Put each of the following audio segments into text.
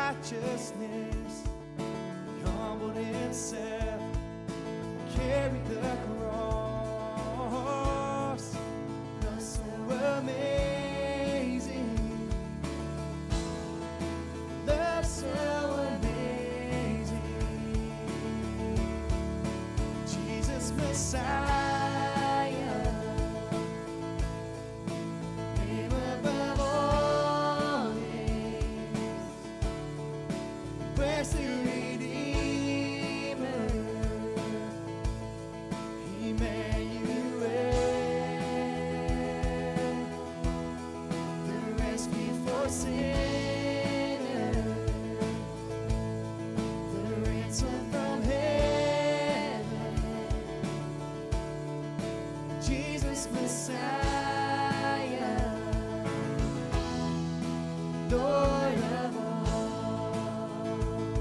righteousness. He humbled himself, carried the cross. Love so amazing, love so amazing. Jesus Messiah, name above all names. Blessed Redeemer, Emmanuel, the rescue for sinners, the ransom from heaven. Jesus Messiah, Lord of all.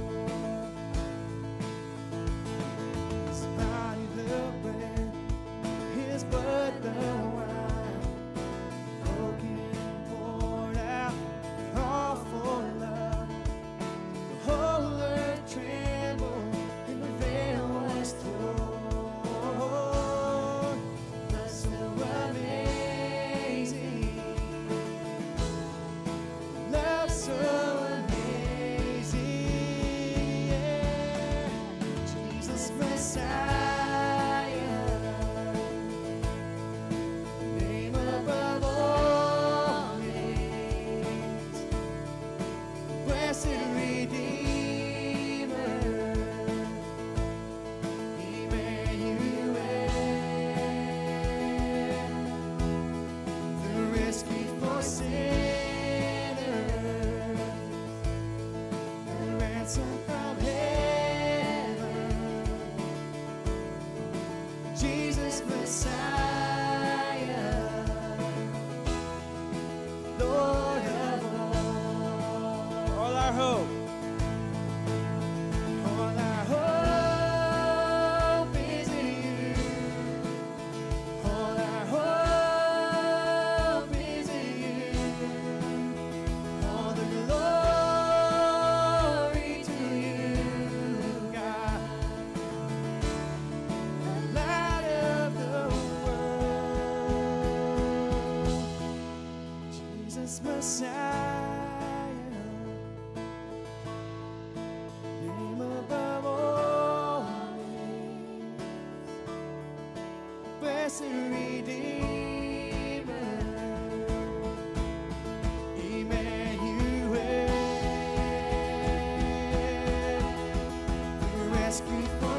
His body the bread, His blood the wine, broken, poured out, all for love. The whole earth trembled and the veil was torn. Love so amazing, love so amazing, yeah. Jesus Messiah, name above all names. Blessed Redeemer, Emmanuel, the rescue for sinners, the ransom from heaven. Jesus Messiah, Lord of all our hope. All our hope is in you. All our hope is in you. All the glory to you, God, the light of the world. Jesus Messiah, name above all names. Blessed Redeemer, Emmanuel, the rescue for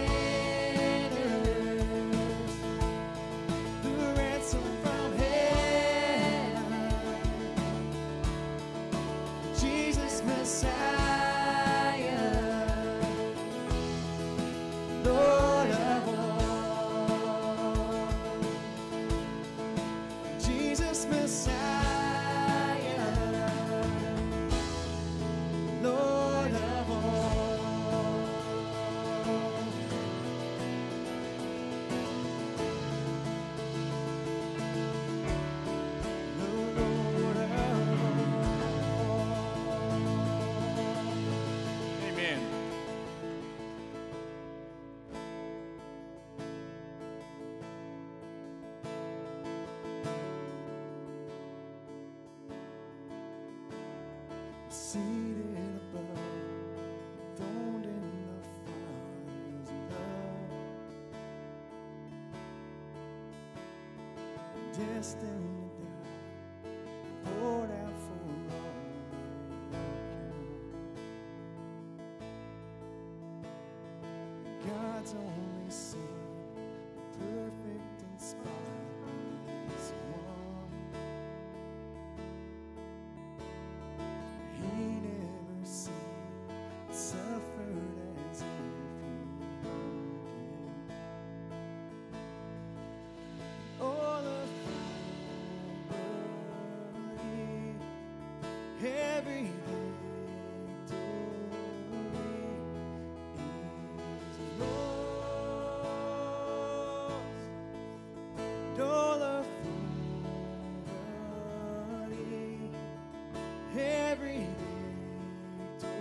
sinners, the ransom from heaven. Jesus Messiah, Lord of all. Jesus Messiah, Lord of all. Lord of all. Amen. Seated above, throned in the Father's love, destined to die, poured out for all mankind. God's only Son, perfect and spotless one. He never sinned, suffered as if he did. All of glory, every victory is Lord's. And all of glory, every victory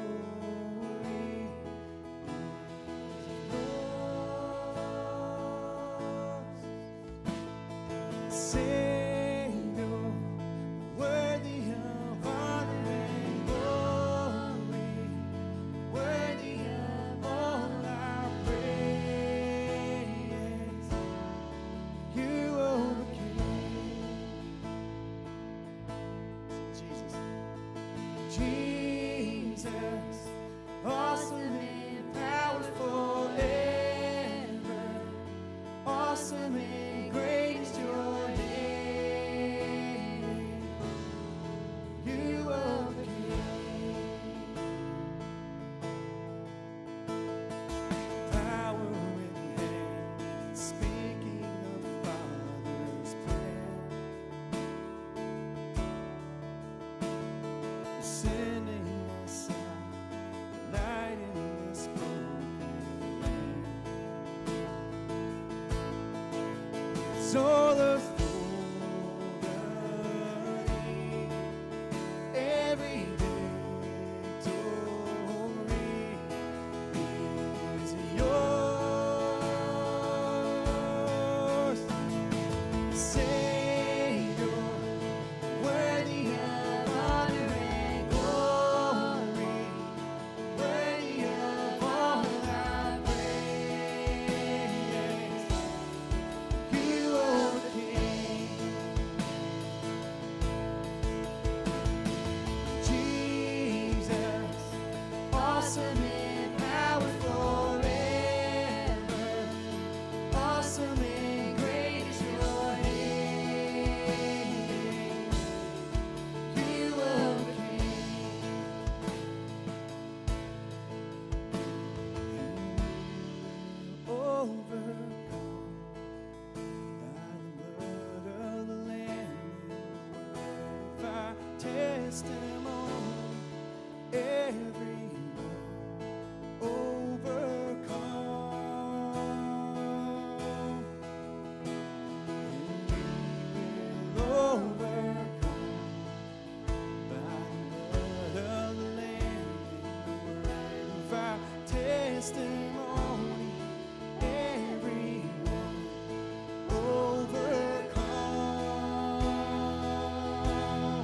awesome in power forever, awesome and great is your name. You overcame. Power in hand, speaking of Father's plan, sending us out, light in this broken land. So the every victory is yours, Savior, worthy of honor and glory, worthy of all our praise. You overcame. Jesus, awesome in power forever, awesome and great is your name. You overcame. Overcome by the blood of the Lamb and our testimony. Everyone overcome. And we will overcome by the blood of the Lamb and the word of our testimony. Everyone overcome.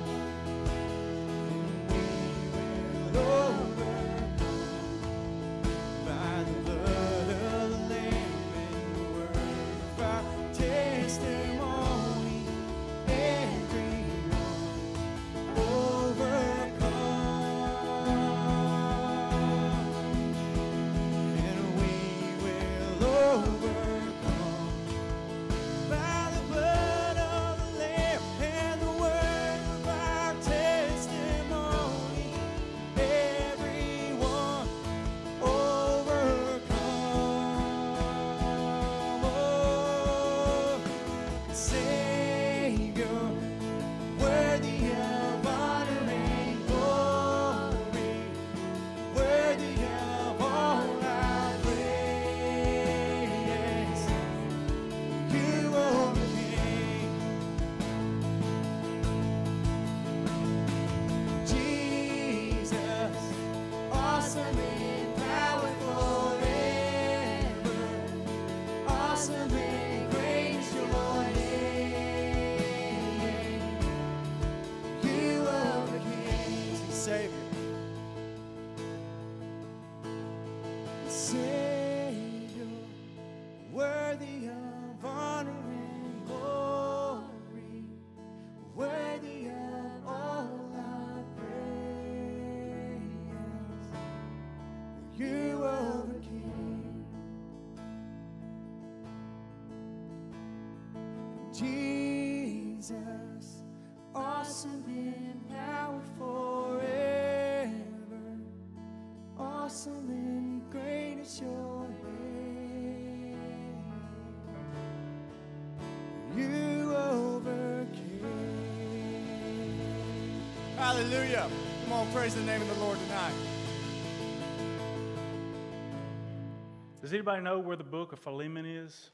We will overcome by the blood of the Lamb and the word of our testimony. Everyone overcome. And we will overcome by the blood of the Lamb and the word of our testimony. Everyone overcome. Oh, Savior, worthy of honor and glory, worthy of all our praise. You overcame. Jesus, awesome in power forever, awesome and great is your name. You overcame. Savior, Savior, worthy of honor and glory, worthy of all our praise. You overcame. Jesus, awesome in power forever, awesome and great is your name. You overcame. Hallelujah. Come on, praise the name of the Lord tonight. Does anybody know where the book of Philemon is?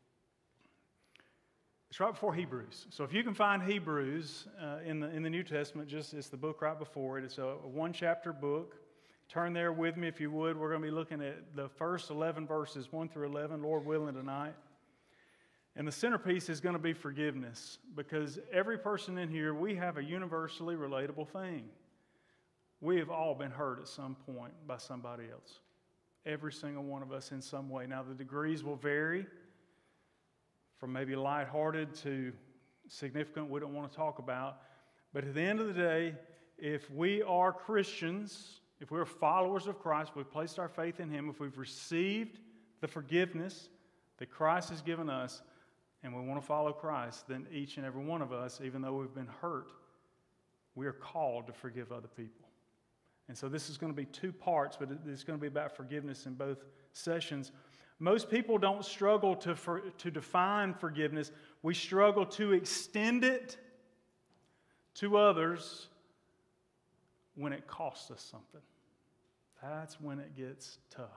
It's right before Hebrews. So if you can find Hebrews in the New Testament, it's the book right before it. It's a one-chapter book. Turn there with me if you would. We're going to be looking at the first 11 verses, 1 through 11, Lord willing, tonight. And the centerpiece is going to be forgiveness, because every person in here, we have a universally relatable thing. We have all been hurt at some point by somebody else. Every single one of us in some way. Now, the degrees will vary from maybe lighthearted to significant we don't want to talk about. But at the end of the day, if we are Christians, if we're followers of Christ, we've placed our faith in Him, if we've received the forgiveness that Christ has given us, and we want to follow Christ, then each and every one of us, even though we've been hurt, we are called to forgive other people. And so this is going to be two parts, but it's going to be about forgiveness in both sessions. Most people don't struggle to define forgiveness. We struggle to extend it to others when it costs us something. That's when it gets tough.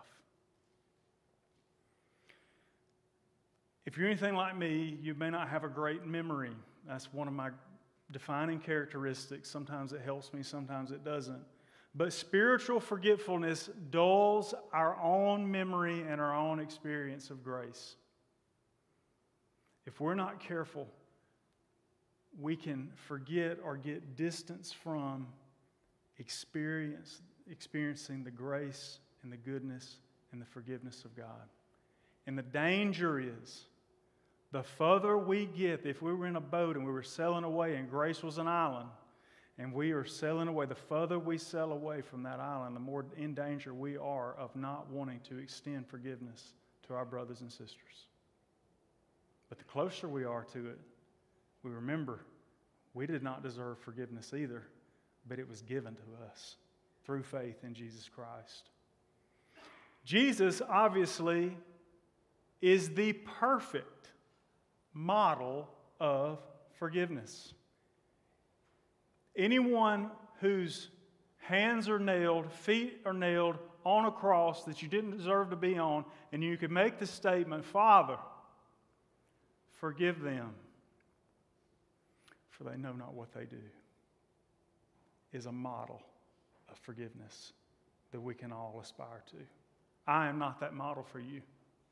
If you're anything like me, you may not have a great memory. That's one of my defining characteristics. Sometimes it helps me, sometimes it doesn't. But spiritual forgetfulness dulls our own memory and our own experience of grace. If we're not careful, we can forget or get distance from experiencing the grace and the goodness and the forgiveness of God. And the danger is, the further we get, if we were in a boat and we were sailing away and Grace was an island, and we are sailing away, the further we sail away from that island, the more in danger we are of not wanting to extend forgiveness to our brothers and sisters. But the closer we are to it, we remember we did not deserve forgiveness either, but it was given to us through faith in Jesus Christ. Jesus, obviously, is the perfect model of forgiveness. Anyone whose hands are nailed, feet are nailed on a cross that you didn't deserve to be on, and you could make the statement, Father, forgive them, for they know not what they do, is a model of forgiveness that we can all aspire to. I am not that model for you.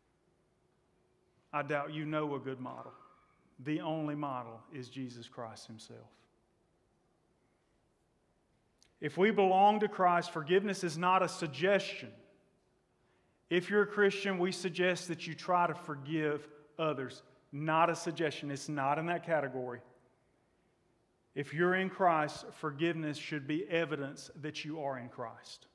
I doubt you know a good model. The only model is Jesus Christ Himself. If we belong to Christ, forgiveness is not a suggestion. If you're a Christian, we suggest that you try to forgive others. Not a suggestion. It's not in that category. If you're in Christ, forgiveness should be evidence that you are in Christ.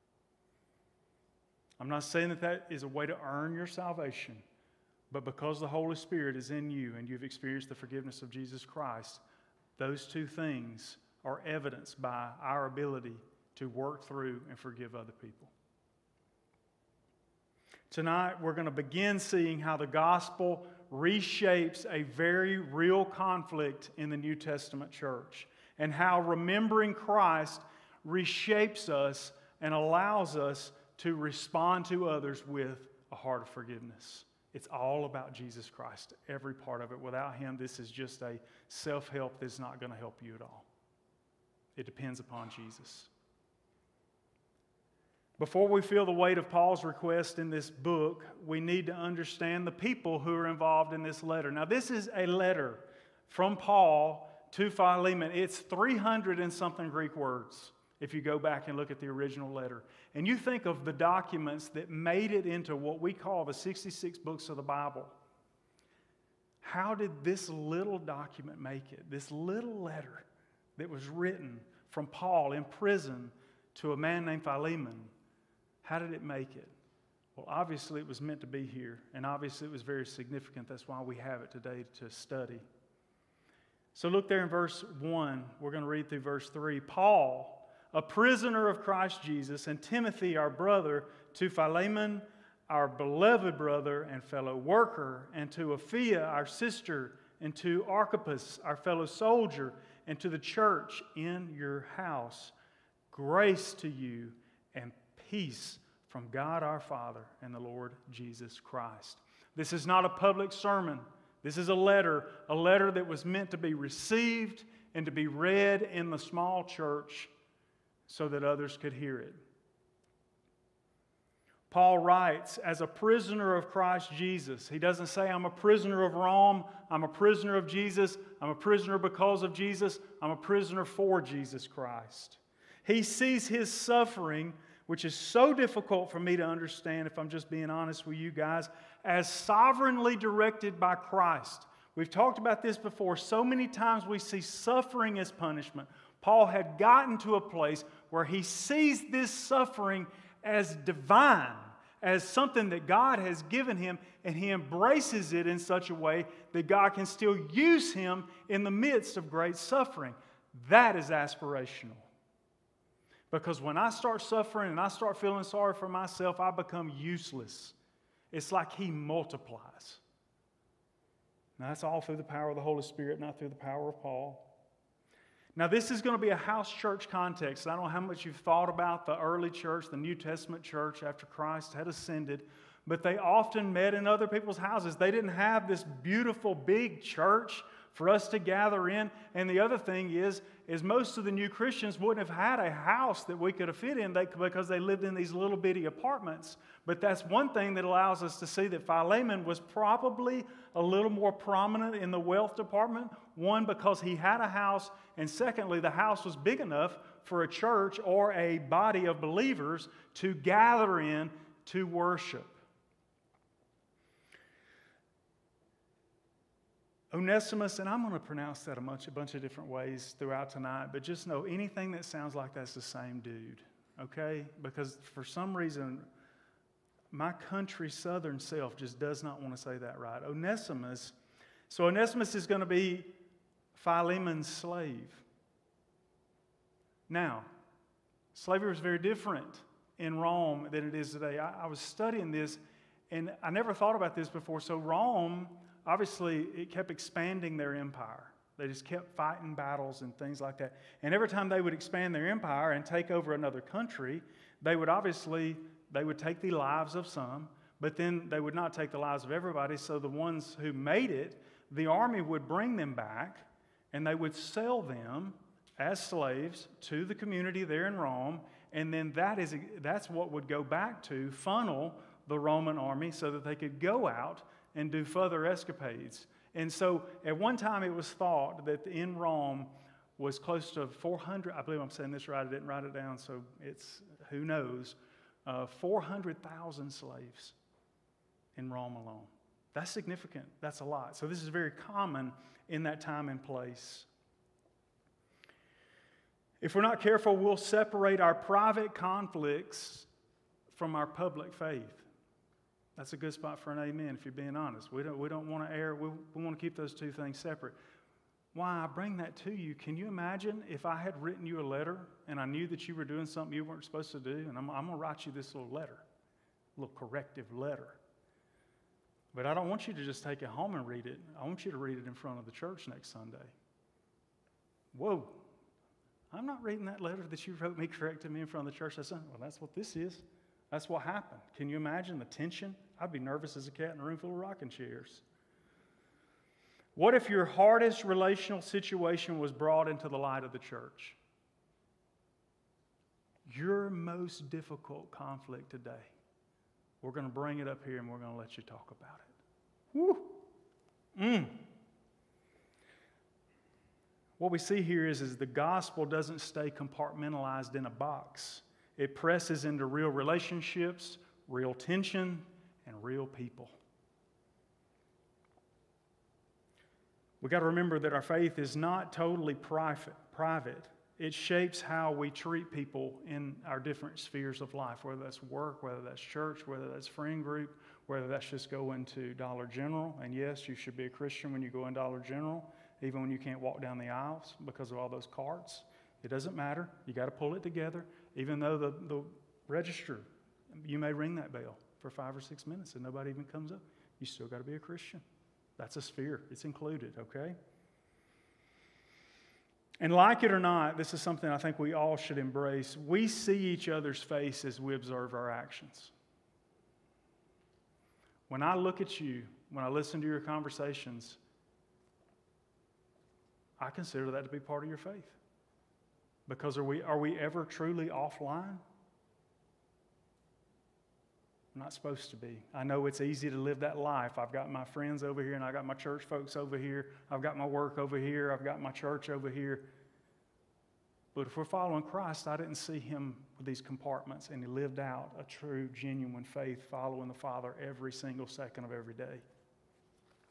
I'm not saying that that is a way to earn your salvation, but because the Holy Spirit is in you and you've experienced the forgiveness of Jesus Christ, those two things are evidenced by our ability to work through and forgive other people. Tonight, we're going to begin seeing how the gospel reshapes a very real conflict in the New Testament church, and how remembering Christ reshapes us and allows us to respond to others with a heart of forgiveness. It's all about Jesus Christ, every part of it. Without Him, this is just a self-help that's not going to help you at all. It depends upon Jesus. Before we feel the weight of Paul's request in this book, we need to understand the people who are involved in this letter. Now, this is a letter from Paul to Philemon. It's 300 and something Greek words, if you go back and look at the original letter. And you think of the documents that made it into what we call the 66 books of the Bible. How did this little document make it? This little letter that was written from Paul in prison to a man named Philemon. How did it make it? Well, obviously it was meant to be here, and obviously it was very significant. That's why we have it today to study. So look there in verse 1. We're going to read through verse 3. Paul, a prisoner of Christ Jesus, and Timothy, our brother, to Philemon, our beloved brother and fellow worker, and to Apphia, our sister, and to Archippus, our fellow soldier, and to the church in your house. Grace to you and peace from God our Father and the Lord Jesus Christ. This is not a public sermon. This is a letter that was meant to be received and to be read in the small church so that others could hear it. Paul writes, as a prisoner of Christ Jesus. He doesn't say, I'm a prisoner of Rome, I'm a prisoner of Jesus, I'm a prisoner because of Jesus, I'm a prisoner for Jesus Christ. He sees his suffering, which is so difficult for me to understand, if I'm just being honest with you guys, as sovereignly directed by Christ. We've talked about this before. So many times we see suffering as punishment. Paul had gotten to a place where he sees this suffering as divine, as something that God has given him, and he embraces it in such a way that God can still use him in the midst of great suffering. That is aspirational. Because when I start suffering and I start feeling sorry for myself, I become useless. It's like he multiplies. Now, that's all through the power of the Holy Spirit, not through the power of Paul. Now, this is going to be a house church context. I don't know how much you've thought about the early church, the New Testament church after Christ had ascended, but they often met in other people's houses. They didn't have this beautiful big church for us to gather in. And the other thing is most of the new Christians wouldn't have had a house that we could have fit in because they lived in these little bitty apartments. But that's one thing that allows us to see that Philemon was probably a little more prominent in the wealth department. One, because he had a house, and secondly, the house was big enough for a church or a body of believers to gather in to worship. Onesimus, and I'm going to pronounce that a bunch of different ways throughout tonight, but just know anything that sounds like that's the same dude, okay? Because for some reason, my country southern self just does not want to say that right. Onesimus, so Onesimus is going to be Philemon's slave. Now, slavery was very different in Rome than it is today. I was studying this, and I never thought about this before. So Rome, obviously, it kept expanding their empire. They just kept fighting battles and things like that. And every time they would expand their empire and take over another country, they would take the lives of some, but then they would not take the lives of everybody. So the ones who made it, the army would bring them back, and they would sell them as slaves to the community there in Rome. And then that's what would go back to funnel the Roman army so that they could go out and do further escapades. And so at one time it was thought that in Rome was close to 400, I believe I'm saying this right, I didn't write it down, so it's, who knows, 400,000 slaves in Rome alone. That's significant. That's a lot. So this is very common in that time and place. If we're not careful, we'll separate our private conflicts from our public faith. That's a good spot for an amen if you're being honest. We don't want to err. We want to keep those two things separate. Why I bring that to you, can you imagine if I had written you a letter and I knew that you were doing something you weren't supposed to do, and I'm going to write you this little letter, a little corrective letter. But I don't want you to just take it home and read it. I want you to read it in front of the church next Sunday. Whoa. I'm not reading that letter that you wrote me correcting me in front of the church. Well, that's what this is. That's what happened. Can you imagine the tension? I'd be nervous as a cat in a room full of rocking chairs. What if your hardest relational situation was brought into the light of the church? Your most difficult conflict today. We're going to bring it up here and we're going to let you talk about it. Woo! What we see here is the gospel doesn't stay compartmentalized in a box. It presses into real relationships, real tension, and real people. We've got to remember that our faith is not totally private. It shapes how we treat people in our different spheres of life, whether that's work, whether that's church, whether that's friend group, whether that's just going to Dollar General. And yes, you should be a Christian when you go in Dollar General, even when you can't walk down the aisles because of all those carts. It doesn't matter. You got to pull it together. Even though the register, you may ring that bell for 5 or 6 minutes and nobody even comes up. You still got to be a Christian. That's a sphere. It's included, okay? And like it or not, this is something I think we all should embrace. We see each other's face as we observe our actions. When I look at you, when I listen to your conversations, I consider that to be part of your faith. Because are we ever truly offline? We're not supposed to be. I know it's easy to live that life. I've got my friends over here, and I've got my church folks over here. I've got my work over here. I've got my church over here. But if we're following Christ, I didn't see him with these compartments, and he lived out a true, genuine faith following the Father every single second of every day.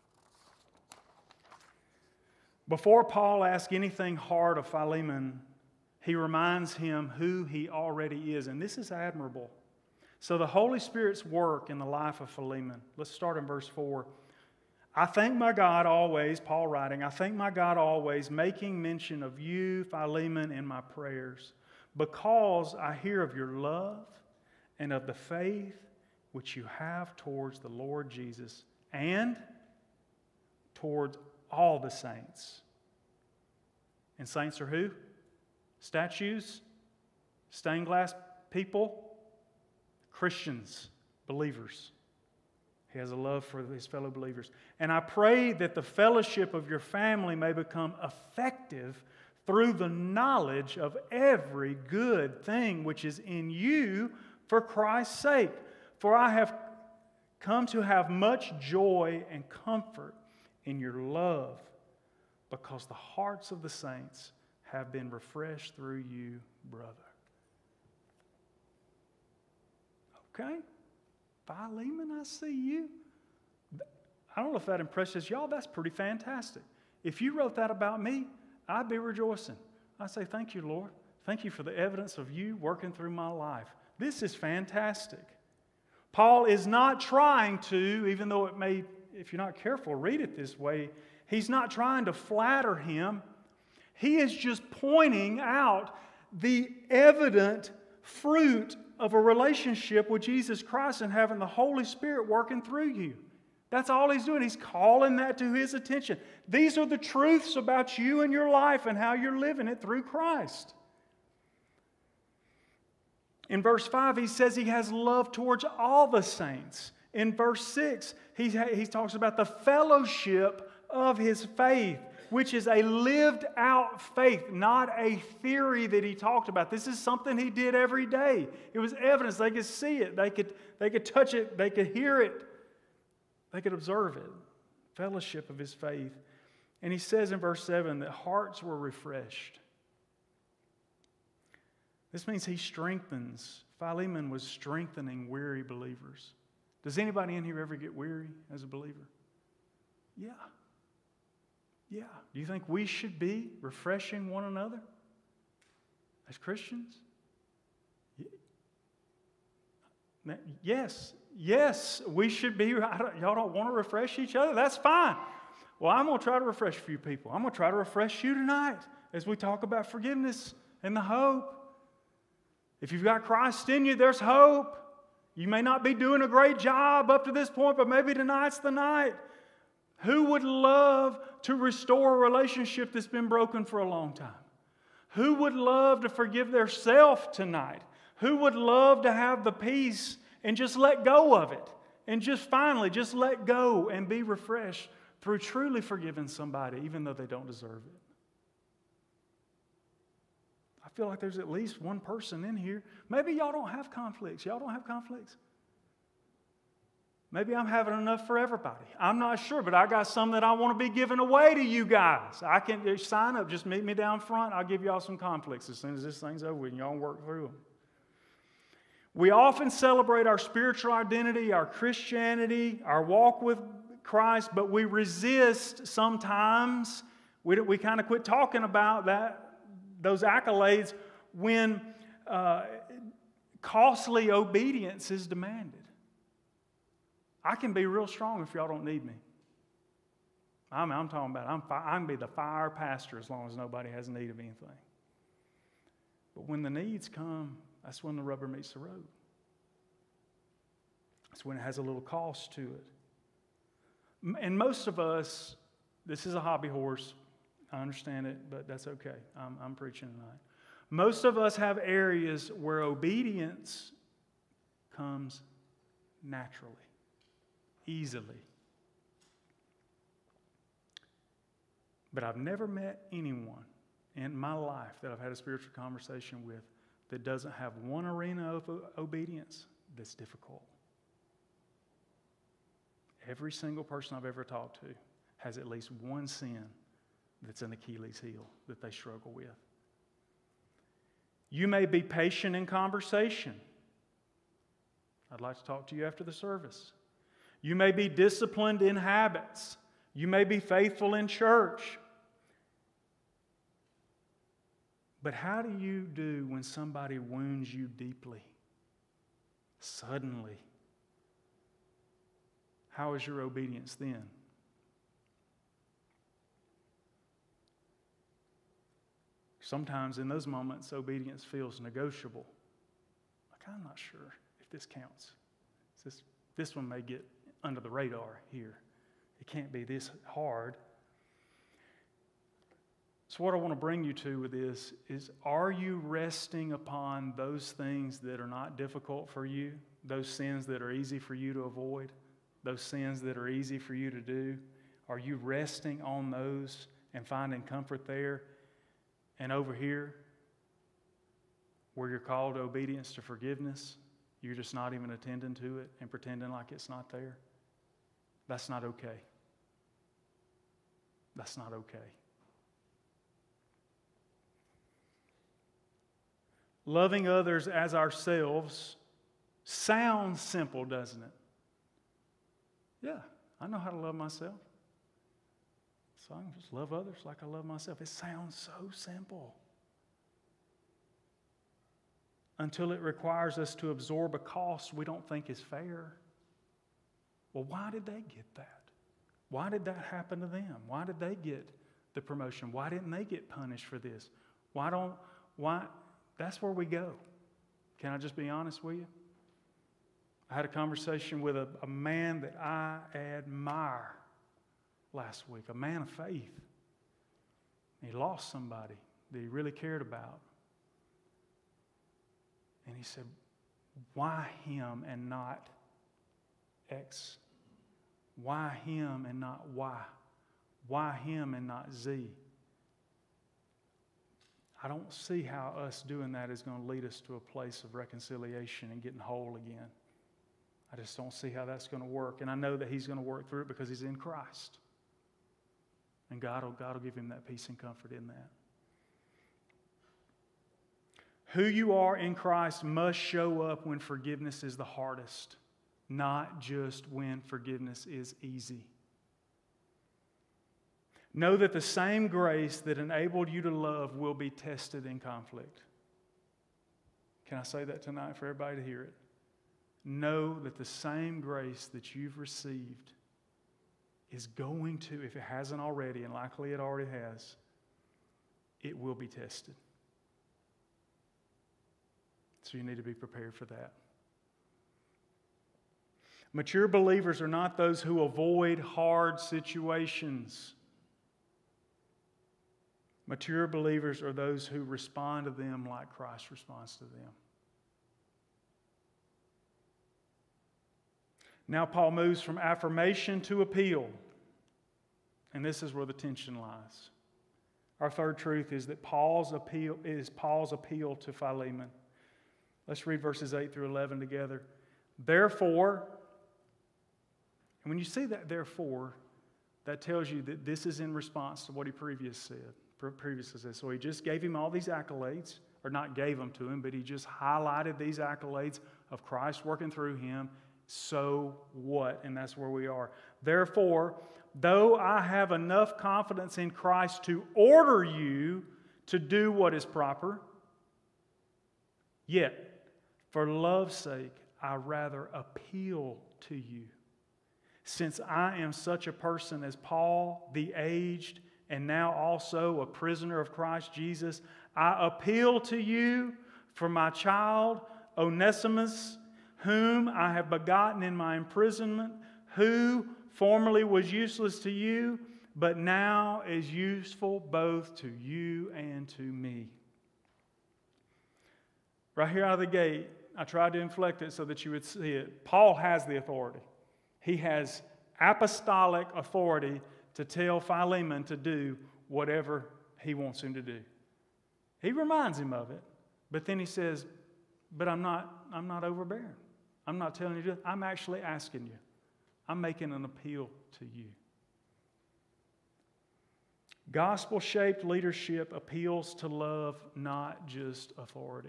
Before Paul asked anything hard of Philemon, He reminds him who he already is. And this is admirable. So the Holy Spirit's work in the life of Philemon. Let's start in verse 4. I thank my God always, Paul writing, I thank my God always, making mention of you, Philemon, in my prayers, because I hear of your love and of the faith which you have towards the Lord Jesus and towards all the saints. And saints are who? Statues? Stained glass people? Christians, believers. He has a love for his fellow believers. And I pray that the fellowship of your family may become effective through the knowledge of every good thing which is in you for Christ's sake. For I have come to have much joy and comfort in your love, because the hearts of the saints have been refreshed through you, brother. Okay? Philemon, I see you. I don't know if that impresses y'all. That's pretty fantastic. If you wrote that about me, I'd be rejoicing. I say, thank you, Lord. Thank you for the evidence of you working through my life. This is fantastic. Paul is not trying to, even though it may, if you're not careful, read it this way, he's not trying to flatter him. He is just pointing out the evident fruit of a relationship with Jesus Christ and having the Holy Spirit working through you. That's all he's doing. He's calling that to his attention. These are the truths about you and your life and how you're living it through Christ. In verse 5, he says he has love towards all the saints. In verse 6, he talks about the fellowship of his faith, which is a lived out faith, not a theory that he talked about. This is something he did every day. It was evidence. They could see it. They could touch it. They could hear it. They could observe it. Fellowship of his faith. And he says in verse 7 that hearts were refreshed. This means he strengthens. Philemon was strengthening weary believers. Does anybody in here ever get weary as a believer? Yeah. Yeah. Do you think we should be refreshing one another as Christians? Yes. Yes, we should be. Y'all don't want to refresh each other? That's fine. Well, I'm going to try to refresh a few people. I'm going to try to refresh you tonight as we talk about forgiveness and the hope. If you've got Christ in you, there's hope. You may not be doing a great job up to this point, but maybe tonight's the night. Who would love to restore a relationship that's been broken for a long time? Who would love to forgive their self tonight? Who would love to have the peace and just let go of it? And just finally, just let go and be refreshed through truly forgiving somebody, even though they don't deserve it. I feel like there's at least one person in here. Maybe y'all don't have conflicts. Y'all don't have conflicts. Maybe I'm having enough for everybody. I'm not sure, but I got some that I want to be giving away to you guys. I can sign up. Just meet me down front. I'll give y'all some conflicts as soon as this thing's over with and y'all work through them. We often celebrate our spiritual identity, our Christianity, our walk with Christ, but we resist sometimes. We kind of quit talking about those accolades when costly obedience is demanded. I can be real strong if y'all don't need me. I'm talking about I can be the fire pastor as long as nobody has need of anything. But when the needs come, that's when the rubber meets the road. That's when it has a little cost to it. And most of us, this is a hobby horse. I understand it, but that's okay. I'm preaching tonight. Most of us have areas where obedience comes naturally, easily. But I've never met anyone in my life that I've had a spiritual conversation with that doesn't have one arena of obedience that's difficult. Every single person I've ever talked to has at least one sin that's an Achilles heel that they struggle with. You may be patient in conversation. I'd like to talk to you after the service. You may be disciplined in habits. You may be faithful in church. But how do you do when somebody wounds you deeply? Suddenly. How is your obedience then? Sometimes in those moments, obedience feels negotiable. Like, I'm not sure if this counts. This one may get under the radar here. It can't be this hard. So what I want to bring you to with this is, are you resting upon those things that are not difficult for you, those sins that are easy for you to avoid, those sins that are easy for you to do? Are you resting on those and finding comfort there? And over here, where you're called to obedience to forgiveness, you're just not even attending to it and pretending like it's not there? That's not okay. That's not okay. Loving others as ourselves sounds simple, doesn't it? Yeah, I know how to love myself. So I can just love others like I love myself. It sounds so simple. Until it requires us to absorb a cost we don't think is fair. Well, why did they get that? Why did that happen to them? Why did they get the promotion? Why didn't they get punished for this? Why? That's where we go. Can I just be honest with you? I had a conversation with a man that I admire last week, a man of faith. He lost somebody that he really cared about. And he said, why him and not X? Why him and not Y? Why him and not Z? I don't see how us doing that is going to lead us to a place of reconciliation and getting whole again. I just don't see how that's going to work. And I know that he's going to work through it because he's in Christ. And God will give him that peace and comfort in that. Who you are in Christ must show up when forgiveness is the hardest, not just when forgiveness is easy. Know that the same grace that enabled you to love will be tested in conflict. Can I say that tonight for everybody to hear it? Know that the same grace that you've received is going to, if it hasn't already, and likely it already has, it will be tested. So you need to be prepared for that. Mature believers are not those who avoid hard situations. Mature believers are those who respond to them like Christ responds to them. Now Paul moves from affirmation to appeal. And this is where the tension lies. Our third truth is that Paul's appeal to Philemon. Let's read verses 8 through 11 together. Therefore, and when you see that therefore, that tells you that this is in response to what he previously said. So he just gave him all these accolades, or not gave them to him, but he just highlighted these accolades of Christ working through him. So what? And that's where we are. Therefore, though I have enough confidence in Christ to order you to do what is proper, yet, for love's sake, I rather appeal to you. Since I am such a person as Paul, the aged, and now also a prisoner of Christ Jesus, I appeal to you for my child, Onesimus, whom I have begotten in my imprisonment, who formerly was useless to you, but now is useful both to you and to me. Right here out of the gate, I tried to inflect it so that you would see it. Paul has the authority. He has apostolic authority to tell Philemon to do whatever he wants him to do. He reminds him of it, but then he says, but I'm not overbearing. I'm not telling you to do it. I'm actually asking you. I'm making an appeal to you. Gospel-shaped leadership appeals to love, not just authority.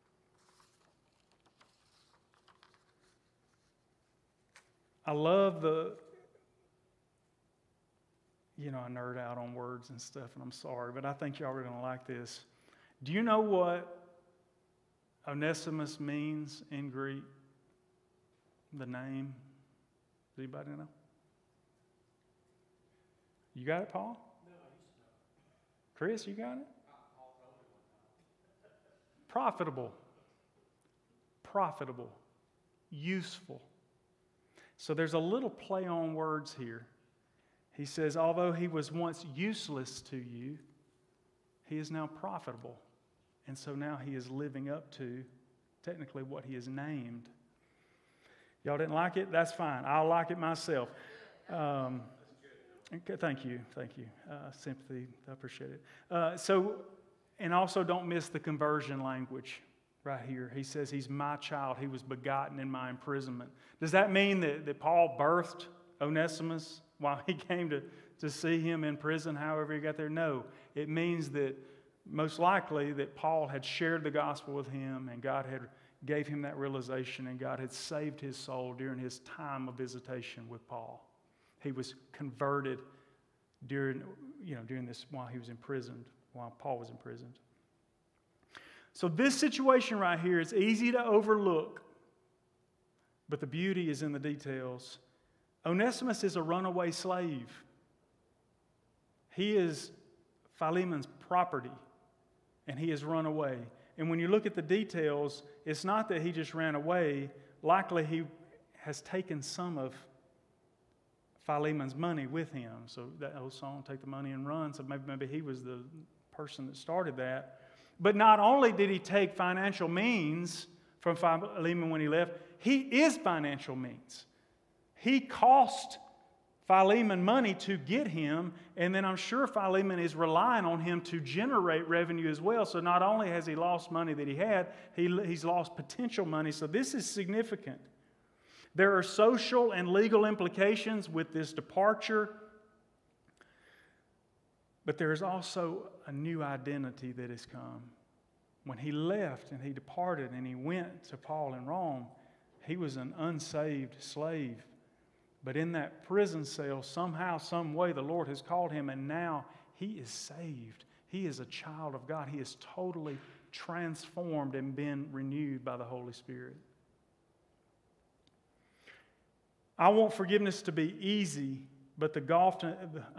I love I nerd out on words and stuff, and I'm sorry, but I think y'all are going to like this. Do you know what Onesimus means in Greek? The name. Does anybody know? You got it, Paul? No, I used to know. Chris, you got it? Profitable. Profitable. Useful. So there's a little play on words here. He says, although he was once useless to you, he is now profitable. And so now he is living up to, technically, what he is named. Y'all didn't like it? That's fine. I'll like it myself. Okay, thank you. Sympathy, I appreciate it. And also don't miss the conversion language right here. He says he's my child. He was begotten in my imprisonment. Does that mean that Paul birthed Onesimus while he came to see him in prison, however he got there? No. It means that most likely that Paul had shared the gospel with him and God had gave him that realization and God had saved his soul during his time of visitation with Paul. He was converted during this while he was imprisoned, while Paul was imprisoned. So this situation right here is easy to overlook, but the beauty is in the details. Onesimus is a runaway slave. He is Philemon's property, and he has run away. And when you look at the details, it's not that he just ran away. Likely he has taken some of Philemon's money with him. So that old song, Take the Money and Run, so maybe he was the person that started that. But not only did he take financial means from Philemon when he left, he is financial means. He cost Philemon money to get him, and then I'm sure Philemon is relying on him to generate revenue as well. So not only has he lost money that he had, he's lost potential money. So this is significant. There are social and legal implications with this departure, but there is also a new identity that has come. When he left and he departed and he went to Paul in Rome, he was an unsaved slave. But in that prison cell, somehow, some way, the Lord has called him, and now he is saved. He is a child of God. He is totally transformed and been renewed by the Holy Spirit. I want forgiveness to be easy, but the gospel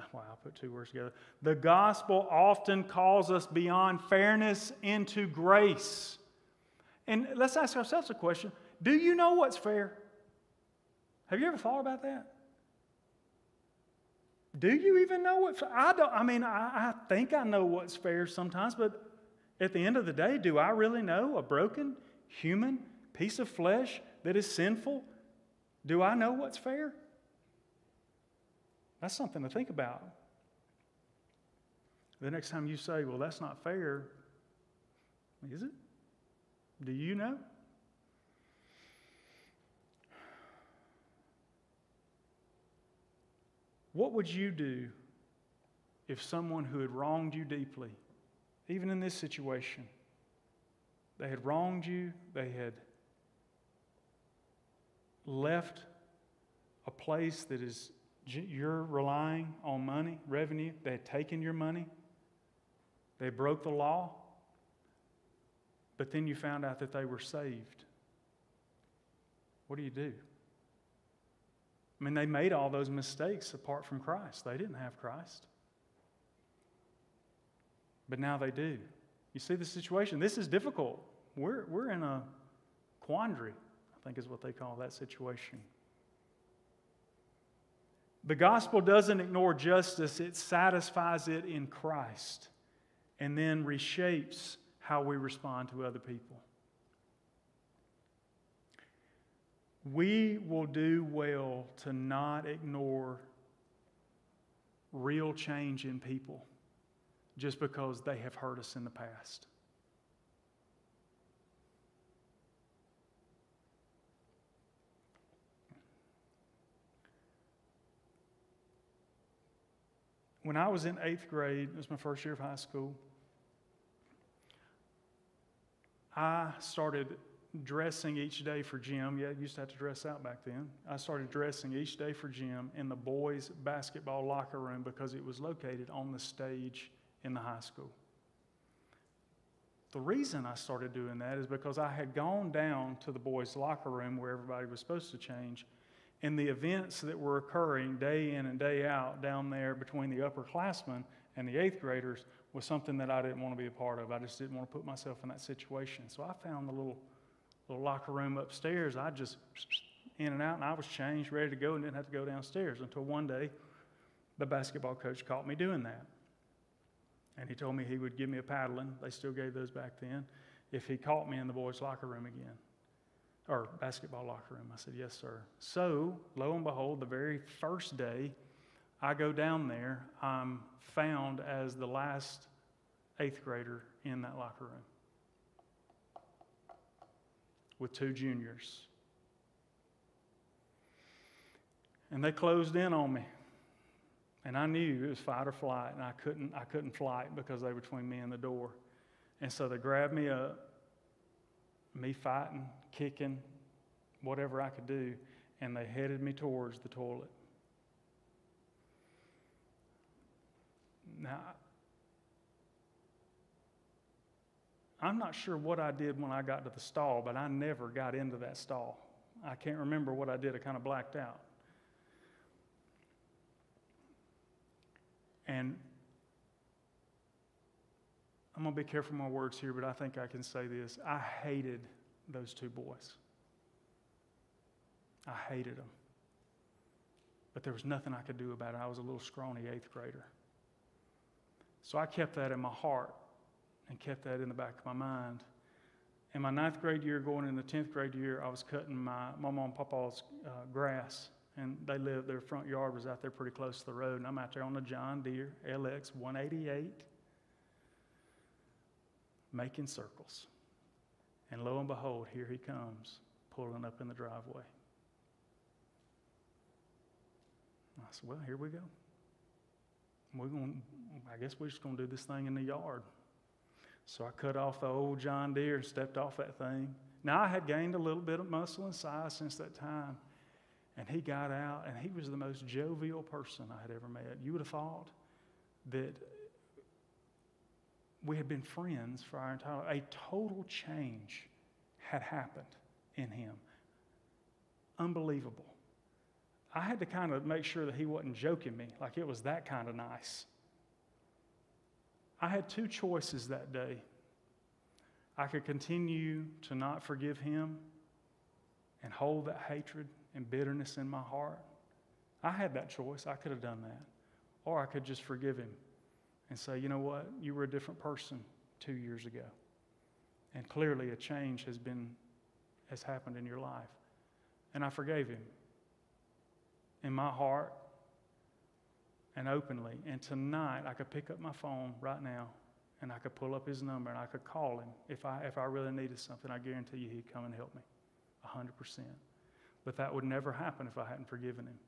often calls us beyond fairness into grace. And let's ask ourselves a question. Do you know what's fair? Have you ever thought about that? Do you even know what's fair? I think I know what's fair sometimes, but at the end of the day, do I really know a broken human piece of flesh that is sinful? Do I know what's fair? That's something to think about. The next time you say, well, that's not fair, is it? Do you know? What would you do if someone who had wronged you deeply, even in this situation, they had wronged you, they had left a place that is you're relying on money, revenue, they had taken your money, they broke the law, but then you found out that they were saved? What do you do? I mean, they made all those mistakes apart from Christ. They didn't have Christ. But now they do. You see the situation? This is difficult. We're in a quandary, I think is what they call that situation. The gospel doesn't ignore justice. It satisfies it in Christ and then reshapes how we respond to other people. We will do well to not ignore real change in people just because they have hurt us in the past. When I was in 8th grade, it was my first year of high school, I started dressing each day for gym. Yeah, I used to have to dress out back then. I started dressing each day for gym in the boys' basketball locker room because it was located on the stage in the high school. The reason I started doing that is because I had gone down to the boys' locker room where everybody was supposed to change, and the events that were occurring day in and day out down there between the upperclassmen and the 8th graders was something that I didn't want to be a part of. I just didn't want to put myself in that situation. So I found the little locker room upstairs. I just in and out, and I was changed, ready to go, and didn't have to go downstairs until one day the basketball coach caught me doing that. And he told me he would give me a paddling. They still gave those back then. If he caught me in the boys' locker room again, or basketball locker room. I said, yes, sir. So, lo and behold, the very first day I go down there, I'm found as the last 8th grader in that locker room with 2 juniors. And they closed in on me. And I knew it was fight or flight, and I couldn't flight because they were between me and the door. And so they grabbed me up, me fighting, kicking, whatever I could do, and they headed me towards the toilet. Now, I'm not sure what I did when I got to the stall, but I never got into that stall. I can't remember what I did. I kind of blacked out. And I'm going to be careful with my words here, but I think I can say this. I hated those 2 boys. I hated them. But there was nothing I could do about it. I was a little scrawny 8th grader. So I kept that in my heart and kept that in the back of my mind. In my 9th grade year, going into the 10th grade year, I was cutting my mama and papa's grass. And they lived, their front yard was out there pretty close to the road. And I'm out there on the John Deere LX 188 making circles. And lo and behold, here he comes, pulling up in the driveway. I said, well, here we go. I guess we're just going to do this thing in the yard. So I cut off the old John Deere and stepped off that thing. Now, I had gained a little bit of muscle and size since that time. And he got out, and he was the most jovial person I had ever met. You would have thought that we had been friends for our entire life. A total change had happened in him. Unbelievable. I had to kind of make sure that he wasn't joking me, like it was that kind of nice. I had 2 choices that day. I could continue to not forgive him and hold that hatred and bitterness in my heart. I had that choice. I could have done that. Or I could just forgive him and say, you know what? You were a different person 2 years ago. And clearly a change has happened in your life. And I forgave him in my heart and openly. And tonight I could pick up my phone right now and I could pull up his number and I could call him. If I really needed something, I guarantee you he'd come and help me 100%. But that would never happen if I hadn't forgiven him.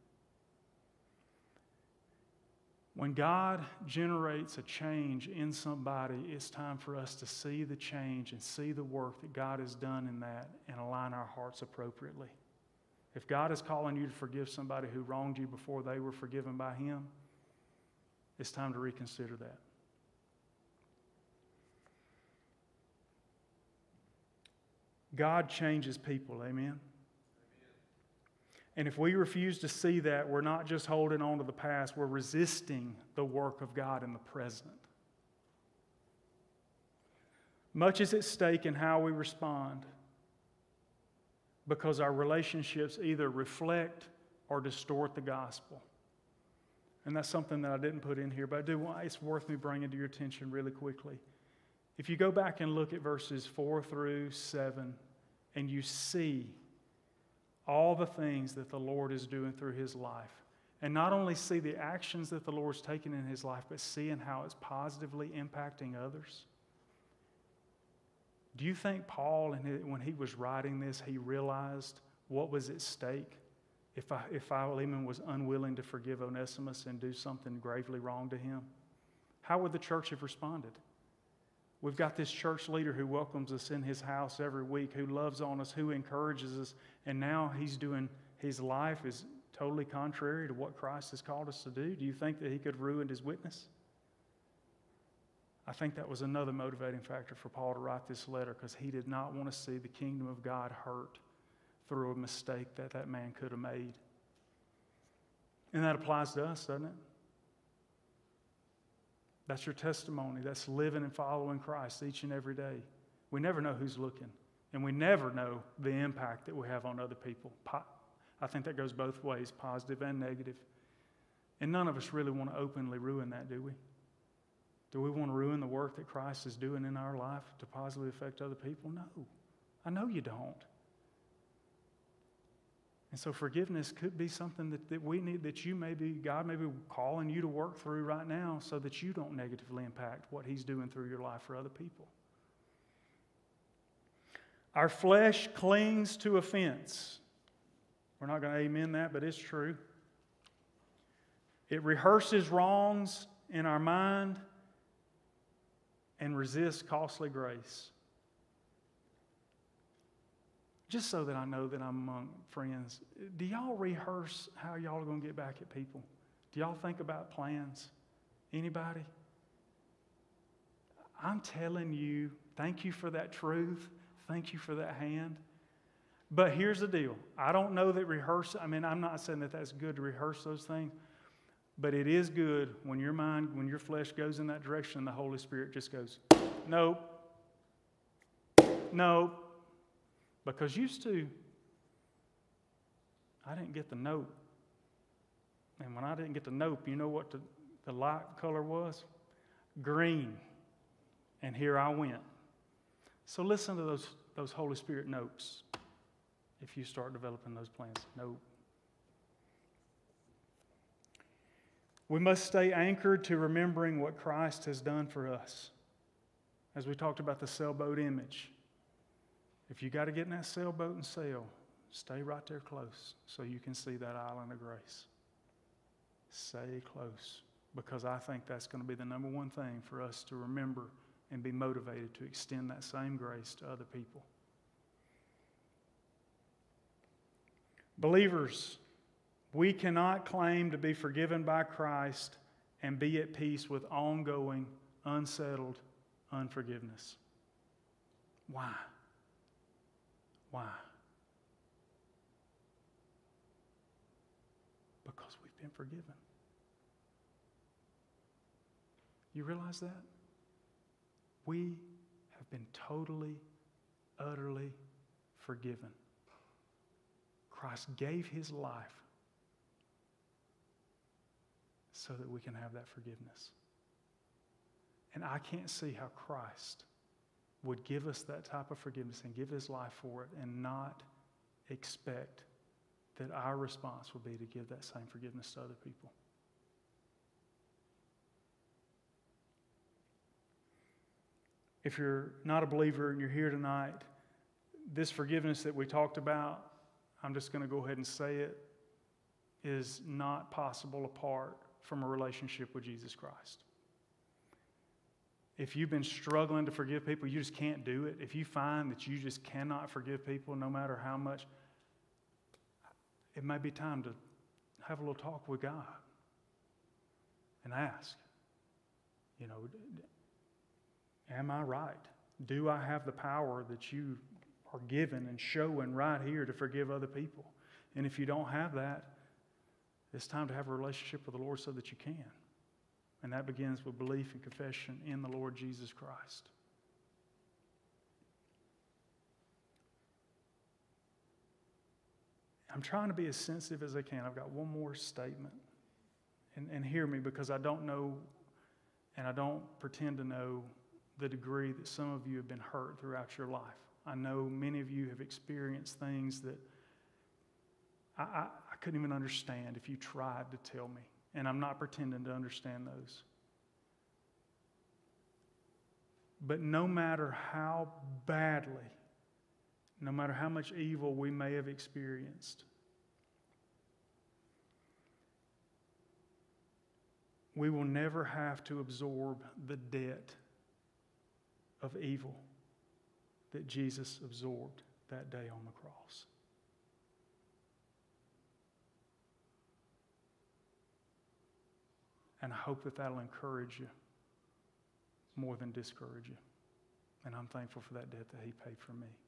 When God generates a change in somebody, it's time for us to see the change and see the work that God has done in that and align our hearts appropriately. If God is calling you to forgive somebody who wronged you before they were forgiven by Him, it's time to reconsider that. God changes people, amen? And if we refuse to see that, we're not just holding on to the past, we're resisting the work of God in the present. Much is at stake in how we respond because our relationships either reflect or distort the gospel. And that's something that I didn't put in here, but it's worth me bringing to your attention really quickly. If you go back and look at verses 4 through 7, and you see all the things that the Lord is doing through his life, and not only see the actions that the Lord's taken in his life, but seeing how it's positively impacting others. Do you think Paul, when he was writing this, he realized what was at stake if Philemon was unwilling to forgive Onesimus and do something gravely wrong to him? How would the church have responded? We've got this church leader who welcomes us in his house every week, who loves on us, who encourages us, and now his life is totally contrary to what Christ has called us to do. Do you think that he could have ruined his witness? I think that was another motivating factor for Paul to write this letter, because he did not want to see the kingdom of God hurt through a mistake that man could have made. And that applies to us, doesn't it? That's your testimony. That's living and following Christ each and every day. We never know who's looking, and we never know the impact that we have on other people. I think that goes both ways, positive and negative. And none of us really want to openly ruin that, do we? Do we want to ruin the work that Christ is doing in our life to positively affect other people? No. I know you don't. And so forgiveness could be something that we need, that God may be calling you to work through right now so that you don't negatively impact what He's doing through your life for other people. Our flesh clings to offense. We're not going to amen that, but it's true. It rehearses wrongs in our mind and resists costly grace. Just so that I know that I'm among friends, do y'all rehearse how y'all are going to get back at people? Do y'all think about plans? Anybody? I'm telling you, thank you for that truth. Thank you for that hand. But here's the deal. I don't know that I'm not saying that that's good to rehearse those things, but it is good when your mind, when your flesh goes in that direction and the Holy Spirit just goes, nope, nope. Because used to, I didn't get the note. And when I didn't get the note, you know what the light color was? Green. And here I went. So listen to those Holy Spirit notes if you start developing those plans. Nope. We must stay anchored to remembering what Christ has done for us. As we talked about the sailboat image. If you got to get in that sailboat and sail, stay right there close so you can see that island of grace. Stay close, because I think that's going to be the number one thing for us to remember and be motivated to extend that same grace to other people. Believers, we cannot claim to be forgiven by Christ and be at peace with ongoing, unsettled unforgiveness. Why? Why? Because we've been forgiven. You realize that? We have been totally, utterly forgiven. Christ gave His life so that we can have that forgiveness. And I can't see how Christ would give us that type of forgiveness and give His life for it and not expect that our response would be to give that same forgiveness to other people. If you're not a believer and you're here tonight, this forgiveness that we talked about, I'm just going to go ahead and say it, is not possible apart from a relationship with Jesus Christ. If you've been struggling to forgive people, you just can't do it. If you find that you just cannot forgive people no matter how much, it may be time to have a little talk with God and ask, am I right? Do I have the power that you are given and showing right here to forgive other people? And if you don't have that, it's time to have a relationship with the Lord so that you can. And that begins with belief and confession in the Lord Jesus Christ. I'm trying to be as sensitive as I can. I've got one more statement. And hear me, because I don't know, and I don't pretend to know the degree that some of you have been hurt throughout your life. I know many of you have experienced things that I couldn't even understand if you tried to tell me. And I'm not pretending to understand those. But no matter how badly, no matter how much evil we may have experienced, we will never have to absorb the debt of evil that Jesus absorbed that day on the cross. And I hope that that'll encourage you more than discourage you. And I'm thankful for that debt that he paid for me.